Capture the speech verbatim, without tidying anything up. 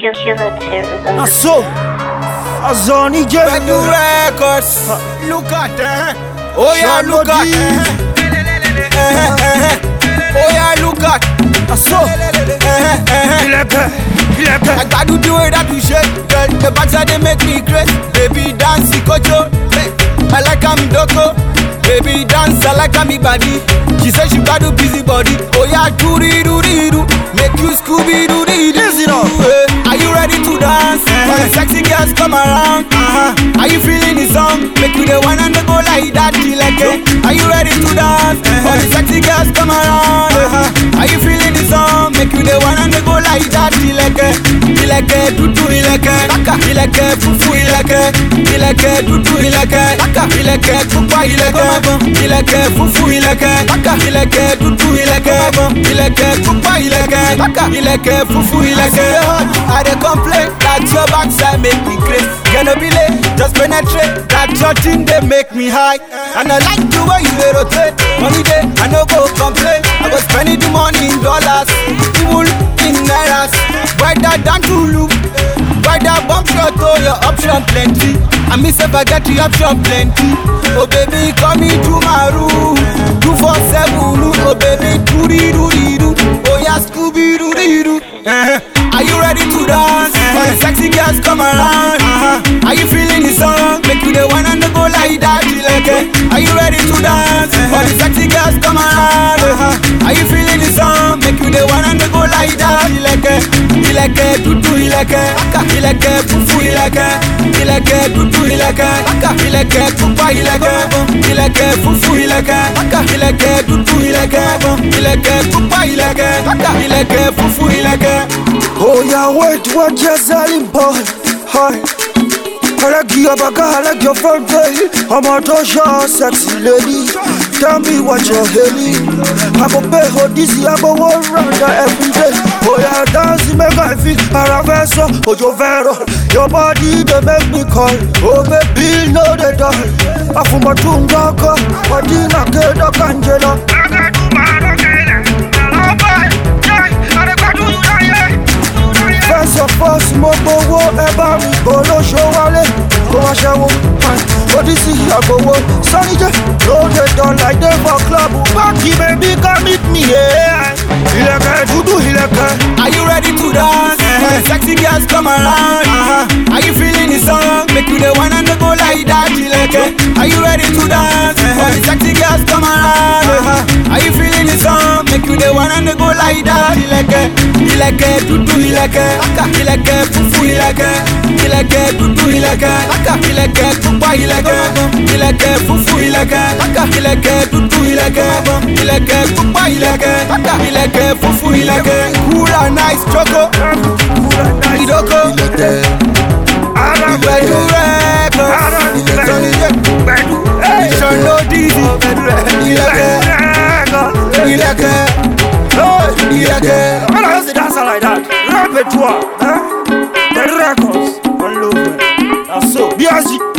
I saw Azoni Back to records. Look at that. Oh yeah, look at that. Oh yeah, look at. I saw Il est bête, il est bête. I got to do it that you shake, girl. The backside they make me crazy. Baby dance, kojo. I like I'm doko. Baby dance, I like I'm body. She said she got a busy body. Oh yeah, do do do do. Make you Scooby do do do. Listen up. Are you ready to dance? When the sexy girls come around, uh-huh. Are you feeling the song? Make you the one and the go like that, like it. Are you ready to dance? When the sexy girls come around, uh-huh. Are you feeling the song? Make you the one and the go like that, like it. Like it, do do like it. Like it, fufu like it. Like it, do do like it. Like it, fufu like it. Like it, fufu like it. Like it, do do like it. Like it, fufu like it. Like it, fufu like it. I dey complain that your backside make me crazy. Gonna be late, just penetrate. That your thing they make me high. And I like the way you dey rotate. Money day, I no go complain. I go spending the money in dollars, even in nairas. Brighter than Tulu, brighter bump your toe, your option plenty. I miss if I get the option plenty. Oh baby, come into my room. Two four seven, oh baby, do di do di do. Oh yeah, Scooby do di do. Are you ready to dance? When the sexy girls come around, uh-huh. Are you feeling the song? Make you the one and the go like that, like it. Are you ready to dance? When the sexy girls come around, uh-huh. Are you feeling the song? Make you the one and the go like that, like it. Like it, do do like it. Like it, fufu like it. Like it, do do like it. Like it, fufu like it. Like it, fufu like it. Like it, do do like it. Like it, fufu like it. Like it, fufu like it. Oh yeah, wait, what you're selling, boy. Hi. I like your back, I like your front day. I'm a Tosha, sexy lady. Tell me what you're hailing. I go pay for this, I go all round every day. Oh yeah, dancing make I feel Paraveso, oh your vero. Your body, they make me call. Oh baby, no they don't. I feel my tongue, dog. I didn't get a candela. I got to my First of all, smoke bowo, eba mi bolo show wale, go a show. What is it? I go on. Sunny J, no they don't like them for club. Backy baby, come meet me here. Hileke, do do hileke. Are you ready to dance? When sexy girls come around, uh-huh. Are you feeling the song? Make you the one and the go like that, hileke. Are you ready to dance? When sexy girls come around, uh-huh. Are you feeling the song? Make you the one and the go like that, hileke. Hileke, do do hileke. Hileke, fufu hileke. Hileke, do do hileke. Hileke, fufu hileke. Hileke, fufu hileke. Hileke, do do hileke. Hileke, fufu hileke. Hileke, fufu hileke. Cool and nice choco. Idoko. Bedu records. Sonny J. Mission no dizzy. Hileke. Hileke. Hileke. When I see dancer like that, repertoire, huh? The records, one love, that's so. B R Z.